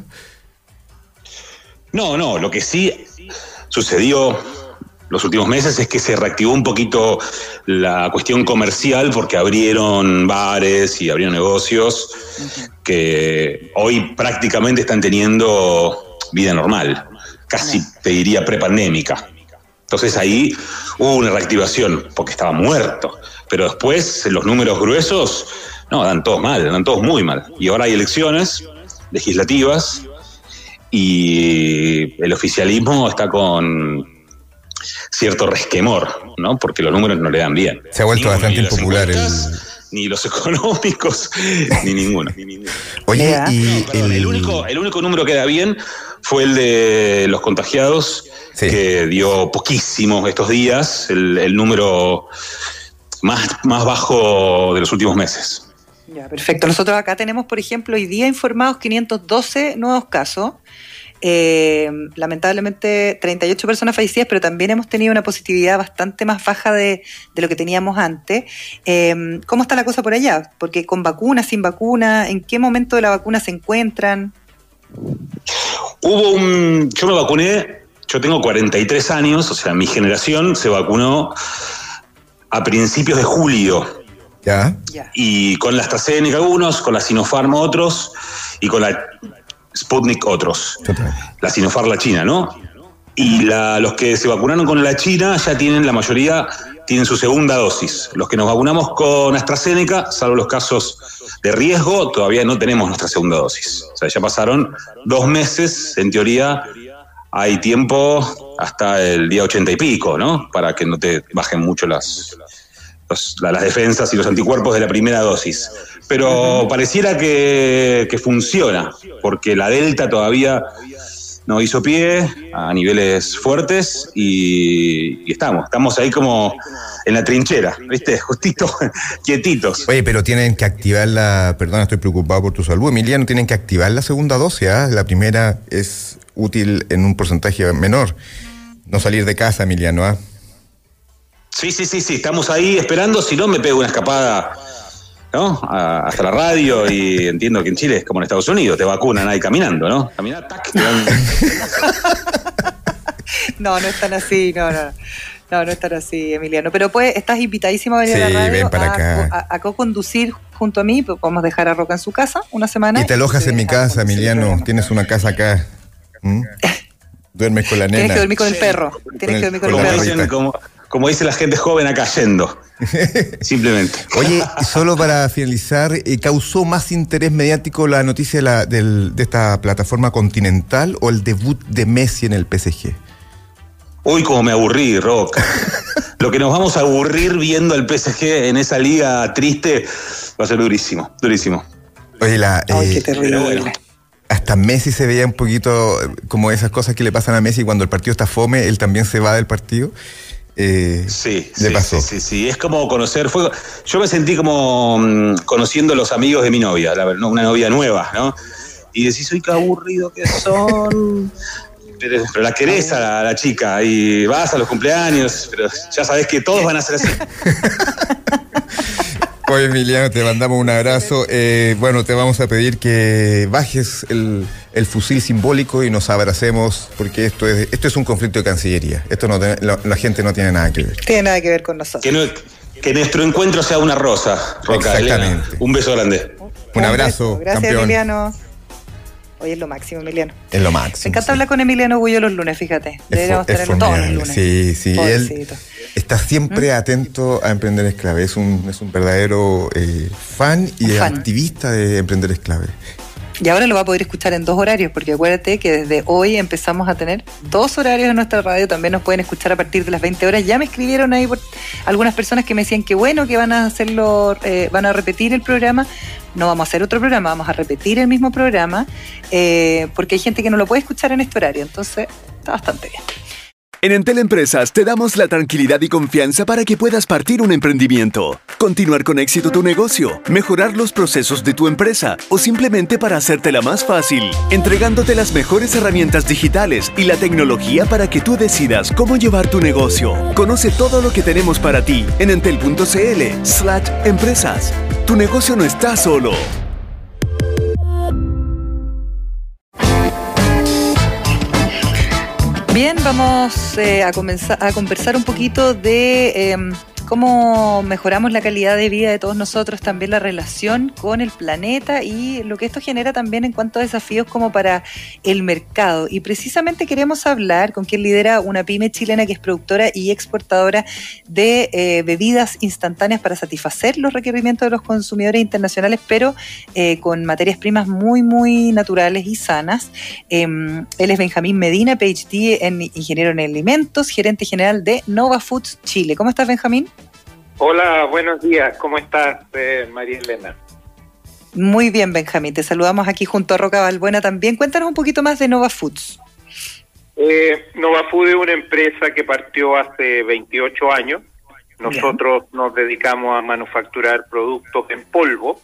No, no, lo que sí sucedió los últimos meses es que se reactivó un poquito la cuestión comercial porque abrieron bares y abrieron negocios que hoy prácticamente están teniendo vida normal, casi te diría prepandémica. Entonces ahí hubo una reactivación porque estaba muerto, pero después los números gruesos, no, dan todos mal, dan todos muy mal. Y ahora hay elecciones legislativas y el oficialismo está con cierto resquemor, ¿no? Porque los números no le dan bien. Se ha vuelto ni, bastante ni impopular el... ni los económicos, ni ninguno. Ni ninguno. Oye, yeah. y no, perdón, el... el único, el único número que da bien fue el de los contagiados, sí. que dio poquísimo estos días, el, el número más, más bajo de los últimos meses. Ya, perfecto. Nosotros acá tenemos, por ejemplo, hoy día informados quinientos doce nuevos casos. Eh, lamentablemente treinta y ocho personas fallecidas, pero también hemos tenido una positividad bastante más baja de, de lo que teníamos antes. Eh, ¿Cómo está la cosa por allá? Porque con vacuna, sin vacuna, ¿en qué momento de la vacuna se encuentran? Hubo un... Yo me vacuné, yo tengo cuarenta y tres años, o sea, mi generación se vacunó a principios de julio. ¿Ya? Y con la AstraZeneca algunos, con la Sinopharm otros, y con la Sputnik otros. La Sinopharm la China, ¿no? Y la, los que se vacunaron con la China ya tienen, la mayoría tienen su segunda dosis. Los que nos vacunamos con AstraZeneca, salvo los casos de riesgo, todavía no tenemos nuestra segunda dosis. O sea, ya pasaron dos meses, en teoría hay tiempo hasta el día ochenta y pico, ¿no? Para que no te bajen mucho las... Los, las defensas y los anticuerpos de la primera dosis. Pero pareciera que, que funciona, porque la Delta todavía no hizo pie a niveles fuertes y, y estamos, estamos ahí como en la trinchera, ¿viste? Justito, quietitos. Oye, pero tienen que activar la, perdona, estoy preocupado por tu salud, Emiliano, tienen que activar la segunda dosis, ¿eh? La primera es útil en un porcentaje menor. No salir de casa, Emiliano, ¿ah? ¿eh? Sí, sí, sí, sí, estamos ahí esperando, si no me pego una escapada, ¿no? A, hasta la radio, y entiendo que en Chile es como en Estados Unidos, te vacunan ahí caminando, ¿no? Caminar, tac, te dan... No, no están así, no, no. No, no están así, Emiliano. Pero pues estás invitadísimo a venir sí, a la radio ven para a, acá. A, a co-conducir junto a mí. Podemos dejar a Roca en su casa una semana. Y te alojas y en mi casa, Emiliano. Tienes una casa acá. ¿Mm? Duermes con la nena. Tienes que dormir con el perro. Tienes que dormir con el, como perro. Dicen, como, como dice la gente joven acá yendo. Simplemente. Oye, solo para finalizar, eh, ¿causó más interés mediático la noticia de, la, del, de esta plataforma Continental o el debut de Messi en el P S G? Uy, como me aburrí, Rock. Lo que nos vamos a aburrir viendo al P S G en esa liga triste va a ser durísimo, durísimo. Oye, la... Eh, Ay, qué terrible. Bueno. Hasta Messi se veía un poquito como esas cosas que le pasan a Messi cuando el partido está fome, él también se va del partido. Eh, sí, le sí, pasó. sí, sí, sí, es como conocer, fue, yo me sentí como mmm, conociendo a los amigos de mi novia, la, una novia nueva, ¿no? Y decís, uy, qué aburrido que son... Pero, pero la querés a la, a la chica y vas a los cumpleaños, pero ya sabés que todos van a ser así. Oye, Emiliano, te mandamos un abrazo. Eh, bueno, te vamos a pedir que bajes el, el fusil simbólico y nos abracemos, porque esto es esto es un conflicto de Cancillería. Esto no la, la gente no tiene nada que ver. Tiene nada que ver con nosotros. Que, no, que nuestro encuentro sea una rosa, Roca. Exactamente. Elena. Un beso grande. Un abrazo, Gracias, campeón. Emiliano. Hoy es lo máximo, Emiliano. Es lo máximo. Me encanta sí. hablar con Emiliano Gullo los lunes, fíjate. Deberíamos es tenerlo todos los lunes. Sí, sí. Pobrecito. Él está siempre ¿Mm? atento a Emprender es Clave. Es un, es un verdadero eh, fan y un fan. activista de Emprender es Clave. Y ahora lo va a poder escuchar en dos horarios, porque acuérdate que desde hoy empezamos a tener dos horarios en nuestra radio. También nos pueden escuchar a partir de las veinte horas. Ya me escribieron ahí por algunas personas que me decían que bueno, que van a hacerlo, eh, van a repetir el programa. No vamos a hacer otro programa, vamos a repetir el mismo programa, eh, porque hay gente que no lo puede escuchar en este horario. Entonces, está bastante bien. En Entel Empresas te damos la tranquilidad y confianza para que puedas partir un emprendimiento, continuar con éxito tu negocio, mejorar los procesos de tu empresa o simplemente para hacértela más fácil, entregándote las mejores herramientas digitales y la tecnología para que tú decidas cómo llevar tu negocio. Conoce todo lo que tenemos para ti en entel.cl slash empresas. Tu negocio no está solo. Bien, vamos eh, a comenzar a conversar un poquito de eh, cómo mejoramos la calidad de vida de todos nosotros, también la relación con el planeta y lo que esto genera también en cuanto a desafíos como para el mercado. Y precisamente queremos hablar con quien lidera una pyme chilena que es productora y exportadora de eh, bebidas instantáneas para satisfacer los requerimientos de los consumidores internacionales, pero eh, con materias primas muy, muy naturales y sanas. Eh, él es Benjamín Medina, P H D en Ingeniero en Alimentos, gerente general de Nova Foods Chile. ¿Cómo estás, Benjamín? Hola, buenos días. ¿Cómo estás, eh, María Elena? Muy bien, Benjamín. Te saludamos aquí junto a Roca Balbuena también. Cuéntanos un poquito más de Nova Foods. Eh, Nova Foods es una empresa que partió hace veintiocho años. Nosotros bien. nos dedicamos a manufacturar productos en polvo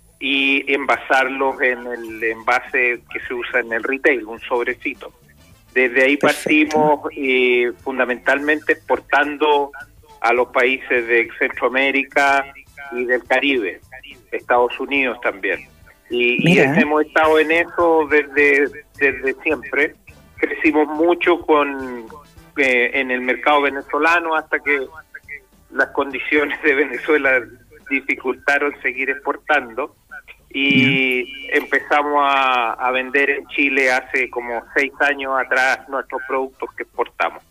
y envasarlos en el envase que se usa en el retail, un sobrecito. Desde ahí Perfecto. partimos eh, fundamentalmente exportando a los países de Centroamérica y del Caribe, Estados Unidos también. Y, y hemos estado en eso desde, desde siempre. Crecimos mucho con eh, en el mercado venezolano hasta que las condiciones de Venezuela dificultaron seguir exportando. Y Bien. empezamos a, a vender en Chile hace como seis años atrás nuestros productos que exportamos.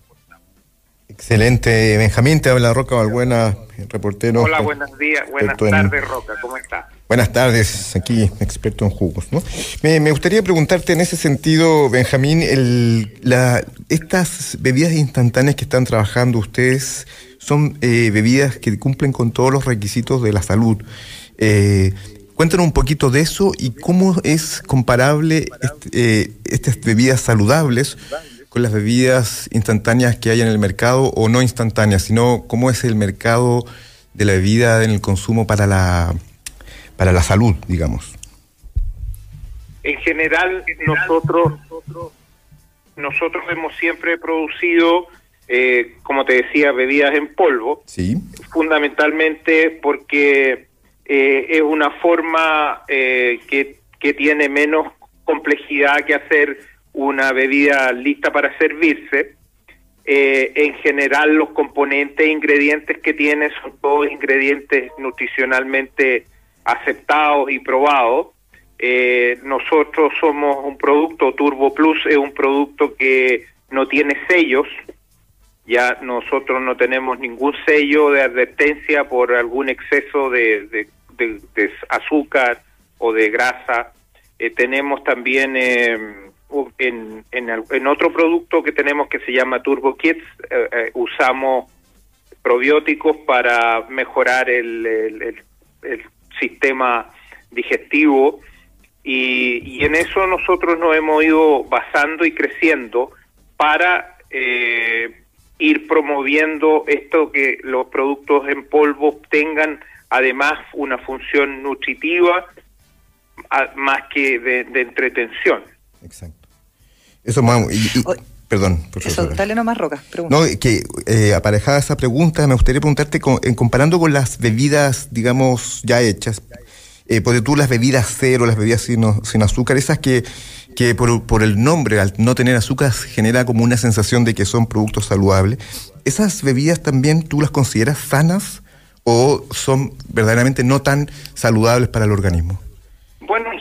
Excelente, Benjamín, te habla Roca Balbuena, reportero. Hola, buenos días, buenas tardes, en... Roca, ¿cómo estás? Buenas tardes, aquí experto en jugos, ¿no? Me, me gustaría preguntarte en ese sentido, Benjamín, el, la, estas bebidas instantáneas que están trabajando ustedes son eh, bebidas que cumplen con todos los requisitos de la salud. Eh, Cuéntanos un poquito de eso y cómo es comparable este, eh, estas bebidas saludables con las bebidas instantáneas que hay en el mercado, o no instantáneas, sino cómo es el mercado de la bebida en el consumo para la para la salud, digamos. En general, nosotros nosotros hemos siempre producido, eh, como te decía, bebidas en polvo, sí. fundamentalmente porque eh, es una forma eh, que, que tiene menos complejidad que hacer una bebida lista para servirse. Eh, en general, los componentes e ingredientes que tiene son todos ingredientes nutricionalmente aceptados y probados. Eh, nosotros somos un producto, Turbo Plus es un producto que no tiene sellos. Ya nosotros no tenemos ningún sello de advertencia por algún exceso de, de, de, de azúcar o de grasa. Eh, tenemos también eh, en, en, en otro producto que tenemos que se llama Turbo Kids, eh, eh, usamos probióticos para mejorar el, el, el, el sistema digestivo, y, y en eso nosotros nos hemos ido basando y creciendo para eh, ir promoviendo esto, que los productos en polvo tengan además una función nutritiva a, más que de, de entretención. Exacto. Eso más, y, y, perdón, profesor. Eso, dale nomás, Roca, pregunta. No, que eh, aparejada esa pregunta, me gustaría preguntarte, con, en comparando con las bebidas, digamos, ya hechas, eh, porque tú las bebidas cero, las bebidas sin, sin azúcar, esas que, que por, por el nombre, al no tener azúcar, genera como una sensación de que son productos saludables, ¿esas bebidas también tú las consideras sanas o son verdaderamente no tan saludables para el organismo? Bueno, en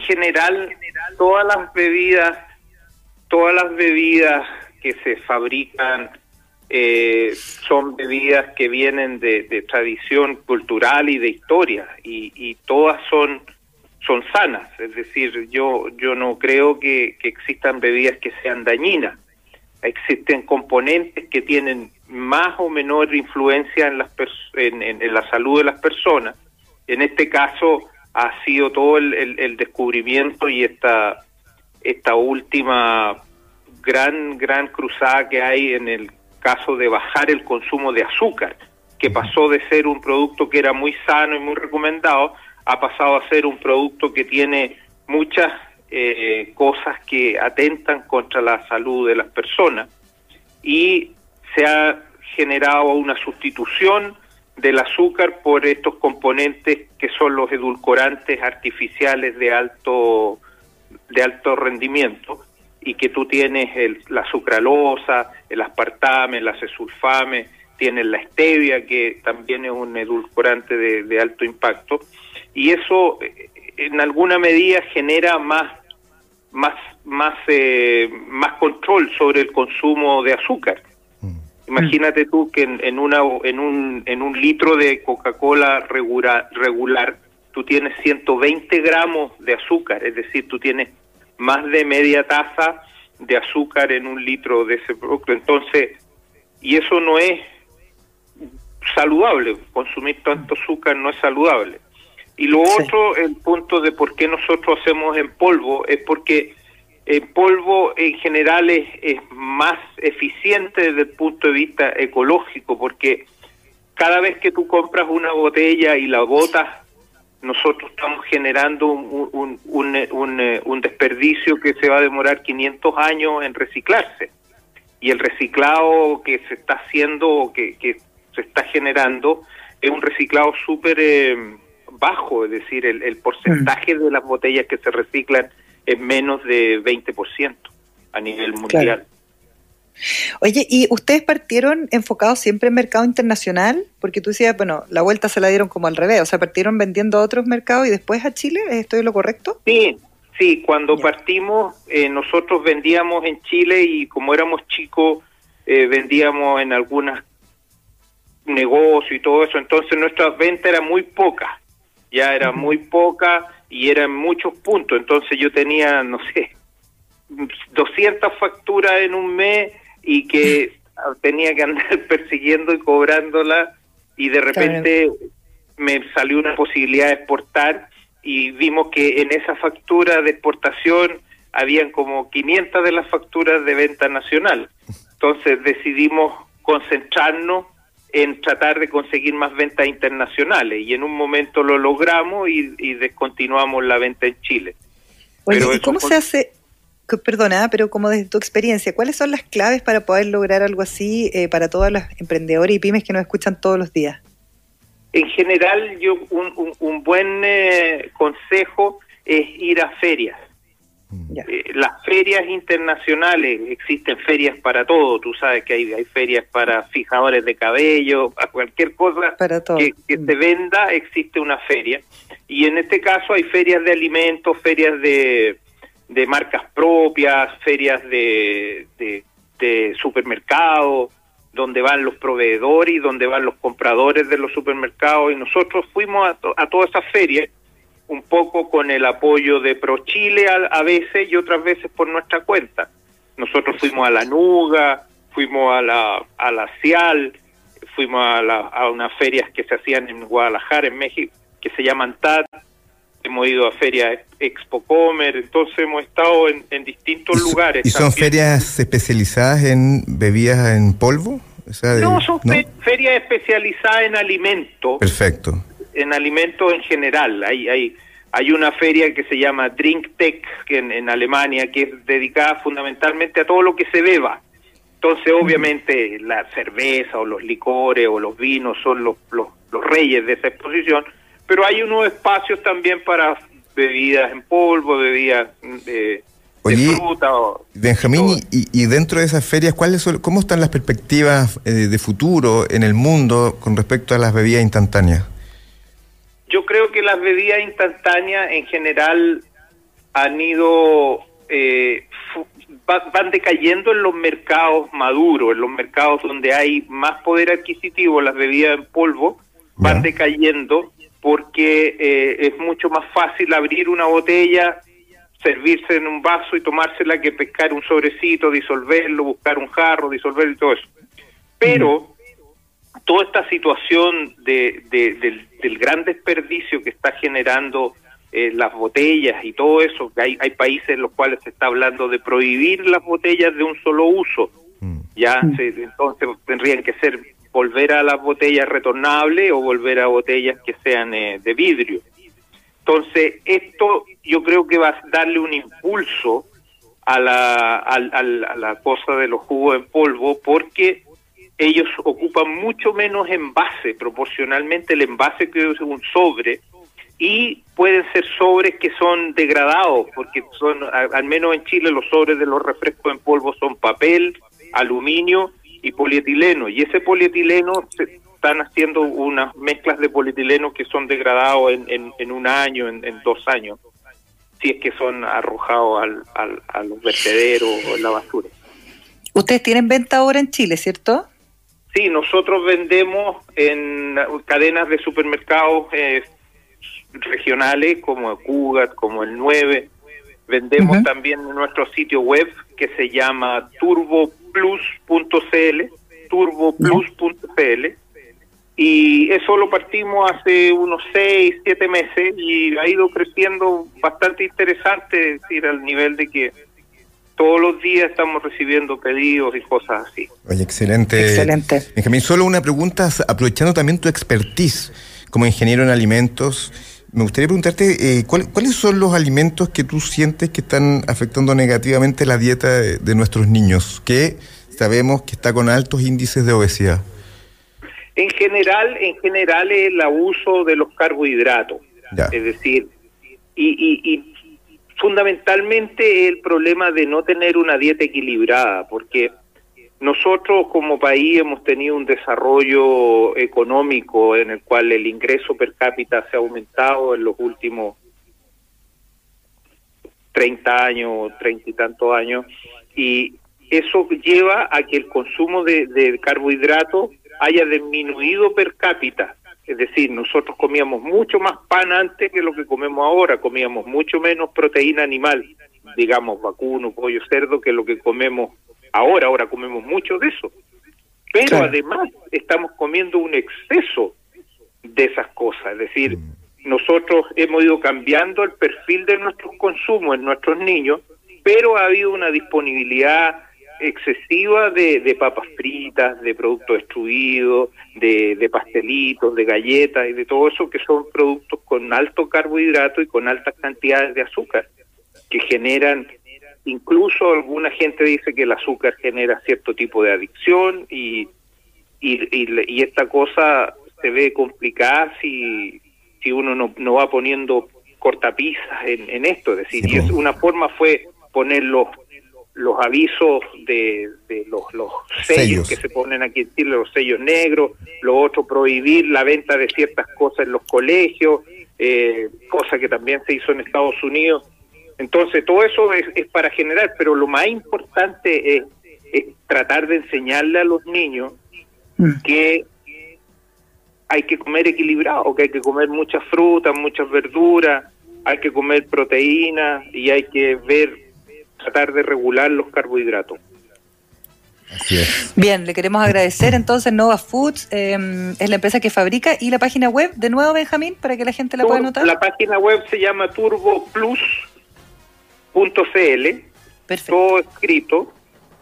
general, todas las bebidas, todas las bebidas que se fabrican eh, son bebidas que vienen de, de tradición cultural y de historia, y, y todas son son sanas. Es decir, yo yo no creo que, que existan bebidas que sean dañinas. Existen componentes que tienen más o menor influencia en, las en, en, en la salud de las personas. En este caso ha sido todo el, el, el descubrimiento y esta esta última gran gran cruzada que hay en el caso de bajar el consumo de azúcar, que pasó de ser un producto que era muy sano y muy recomendado, ha pasado a ser un producto que tiene muchas eh, cosas que atentan contra la salud de las personas, y se ha generado una sustitución del azúcar por estos componentes que son los edulcorantes artificiales de alto de alto rendimiento, y que tú tienes el, la sucralosa, el aspartame, el acesulfame, tienes la stevia, que también es un edulcorante de, de alto impacto, y eso en alguna medida genera más más más eh, más control sobre el consumo de azúcar. Imagínate tú que en, en una en un en un litro de Coca-Cola regular, regular tú tienes ciento veinte gramos de azúcar, es decir, tú tienes más de media taza de azúcar en un litro de ese producto. Entonces, y eso no es saludable, consumir tanto azúcar no es saludable. Y lo sí. otro, el punto de por qué nosotros hacemos en polvo, es porque el polvo en general es, es más eficiente desde el punto de vista ecológico, porque cada vez que tú compras una botella y la botas, nosotros estamos generando un, un, un, un, un desperdicio que se va a demorar quinientos años en reciclarse. Y el reciclado que se está haciendo, que, que se está generando, es un reciclado súper eh, bajo, es decir, el, el porcentaje mm. de las botellas que se reciclan es menos de veinte por ciento a nivel mundial. Claro. Oye, ¿y ustedes partieron enfocados siempre en mercado internacional? Porque tú decías, bueno, la vuelta se la dieron como al revés, o sea, partieron vendiendo a otros mercados y después a Chile, ¿estoy en lo correcto? Sí, sí, cuando yeah. partimos, eh, nosotros vendíamos en Chile y como éramos chicos, eh, vendíamos en algunos negocios y todo eso, entonces nuestra venta era muy poca, ya era uh-huh. muy poca y eran muchos puntos, entonces yo tenía, no sé, doscientas facturas en un mes y que tenía que andar persiguiendo y cobrándola, y de repente claro. me salió una posibilidad de exportar y vimos que en esa factura de exportación habían como quinientas de las facturas de venta nacional. Entonces decidimos concentrarnos en tratar de conseguir más ventas internacionales, y en un momento lo logramos y, y descontinuamos la venta en Chile. Oye, Pero ¿y cómo fue... se hace? Perdona, pero como desde tu experiencia, ¿cuáles son las claves para poder lograr algo así eh, para todos los emprendedores y pymes que nos escuchan todos los días? En general, yo un, un, un buen eh, consejo es ir a ferias. Eh, las ferias internacionales, existen ferias para todo, tú sabes que hay, hay ferias para fijadores de cabello, para cualquier cosa para que, que mm. se venda, existe una feria. Y en este caso hay ferias de alimentos, ferias de... de marcas propias, ferias de, de, de supermercados, donde van los proveedores y donde van los compradores de los supermercados, y nosotros fuimos a, to, a todas esas ferias, un poco con el apoyo de ProChile a, a veces y otras veces por nuestra cuenta. Nosotros fuimos a la Nuga, fuimos a la, a la CIAL, fuimos a, la, a unas ferias que se hacían en Guadalajara, en México, que se llaman T A T, hemos ido a ferias Expo Comer, entonces hemos estado en, en distintos ¿Y lugares. ¿Y son también. ferias especializadas en bebidas en polvo? O sea, de, no, son ¿no? Fe, ferias especializadas en alimentos. Perfecto. En alimentos en general. Hay hay hay una feria que se llama Drink Tech, que en, en Alemania, que es dedicada fundamentalmente a todo lo que se beba. Entonces, obviamente, uh-huh. la cerveza o los licores o los vinos son los, los, los reyes de esa exposición, pero hay unos espacios también para bebidas en polvo, bebidas de, Oye, de fruta. O, Benjamín, y, y dentro de esas ferias, ¿cuáles son, cómo están las perspectivas eh, de futuro en el mundo con respecto a las bebidas instantáneas? Yo creo que las bebidas instantáneas en general han ido, eh, van decayendo en los mercados maduros, en los mercados donde hay más poder adquisitivo. Las bebidas en polvo van yeah. decayendo porque eh, es mucho más fácil abrir una botella, servirse en un vaso y tomársela que pescar un sobrecito, disolverlo, buscar un jarro, disolverlo y todo eso. Pero mm. toda esta situación de, de, del, del gran desperdicio que está generando eh, las botellas y todo eso, que hay, hay países en los cuales se está hablando de prohibir las botellas de un solo uso, mm. ya mm. Se, entonces tendrían que ser volver a las botellas retornables o volver a botellas que sean eh, de vidrio. Entonces, esto yo creo que va a darle un impulso a la, a, a, a la cosa de los jugos en polvo, porque ellos ocupan mucho menos envase, proporcionalmente el envase que es un sobre, y pueden ser sobres que son degradados, porque son, al menos en Chile, los sobres de los refrescos en polvo son papel, aluminio y polietileno, y ese polietileno se están haciendo unas mezclas de polietileno que son degradados en, en, en un año, en, en dos años, si es que son arrojados al, al, a los vertederos o en la basura. Ustedes tienen venta ahora en Chile, ¿cierto? Sí, nosotros vendemos en cadenas de supermercados eh, regionales como Cugat, como el nueve. Vendemos uh-huh. también en nuestro sitio web que se llama turbo plus punto c l, turbo plus punto c l, y eso lo partimos hace unos seis, siete meses y ha ido creciendo bastante interesante, es decir, al nivel de que todos los días estamos recibiendo pedidos y cosas así. Oye, excelente. Excelente. Benjamín, solo una pregunta, aprovechando también tu expertise como ingeniero en alimentos, me gustaría preguntarte, eh, ¿cuál, ¿cuáles son los alimentos que tú sientes que están afectando negativamente la dieta de, de nuestros niños, que sabemos que está con altos índices de obesidad? En general, en general el abuso de los carbohidratos, ya. Es decir, y, y, y fundamentalmente el problema de no tener una dieta equilibrada, porque nosotros como país hemos tenido un desarrollo económico en el cual el ingreso per cápita se ha aumentado en los últimos treinta años, treinta y tantos años, y eso lleva a que el consumo de, de carbohidratos haya disminuido per cápita. Es decir, nosotros comíamos mucho más pan antes que lo que comemos ahora, comíamos mucho menos proteína animal, digamos vacuno, pollo, cerdo, que lo que comemos ahora, ahora comemos mucho de eso. Pero claro. Además estamos comiendo un exceso de esas cosas, es decir, nosotros hemos ido cambiando el perfil de nuestros consumos en nuestros niños, pero ha habido una disponibilidad excesiva de, de papas fritas, de productos extruidos, de, de pastelitos, de galletas y de todo eso, que son productos con alto carbohidrato y con altas cantidades de azúcar, que generan, incluso alguna gente dice que el azúcar genera cierto tipo de adicción, y, y, y, y esta cosa se ve complicada si, si uno no, no va poniendo cortapisas en, en esto. Es decir, sí, y es, una forma fue poner los los avisos de, de los, los sellos, sellos que se ponen aquí en Chile, los sellos negros, lo otro prohibir la venta de ciertas cosas en los colegios, eh, cosa que también se hizo en Estados Unidos. Entonces todo eso es, es para generar, pero lo más importante es, es tratar de enseñarle a los niños mm. que hay que comer equilibrado, que hay que comer muchas frutas, muchas verduras, hay que comer proteínas y hay que ver tratar de regular los carbohidratos. Así es. Bien, le queremos agradecer entonces. Nova Foods eh, es la empresa que fabrica, y la página web, de nuevo, Benjamín, para que la gente la Tur- pueda anotar. La página web se llama turbo plus punto c l. Perfecto. Todo escrito,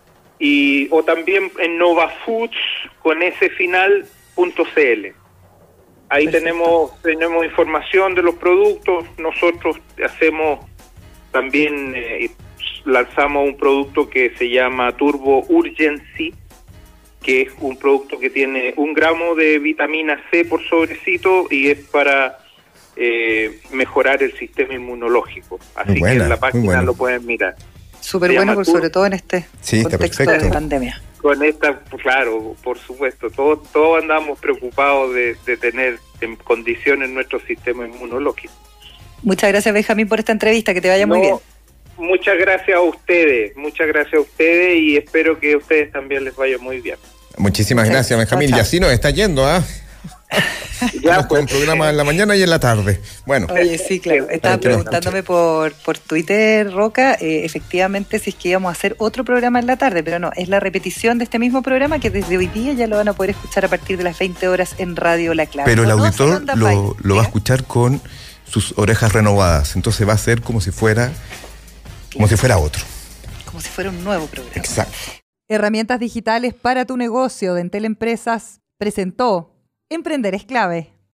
y o también en Nova Foods con ese final punto c l. Ahí Perfecto. tenemos tenemos información de los productos. Nosotros hacemos también eh, lanzamos un producto que se llama Turbo Urgency, que es un producto que tiene un gramo de vitamina C por sobrecito y es para eh, mejorar el sistema inmunológico. Así buena, que en la página bueno. lo pueden mirar. Súper bueno, por, sobre todo en este sí, contexto de pandemia. Con esta, claro, por supuesto, todos todos andamos preocupados de, de tener en condiciones nuestro sistema inmunológico. Muchas gracias, Benjamín, por esta entrevista, que te vaya No, muy bien. Muchas gracias a ustedes, muchas gracias a ustedes y espero que a ustedes también les vaya muy bien. Muchísimas Sí. gracias, Benjamín. Chao, chao. Y así nos está yendo, ¿ah? Estamos con el programa en la mañana y en la tarde. Bueno, Oye, sí, claro. Estaba Tranquilo. preguntándome por, por Twitter, Roca, eh, efectivamente, si es que íbamos a hacer otro programa en la tarde, pero no, es la repetición de este mismo programa que desde hoy día ya lo van a poder escuchar a partir de las veinte horas en Radio La Clave. pero el Conoce auditor Onda lo, Fire, lo va a diga. escuchar con sus orejas renovadas. Entonces va a ser como si fuera, como si fuera otro. Como si fuera un nuevo programa. Exacto. Herramientas digitales para tu negocio. Dentel Empresas presentó Emprender es clave.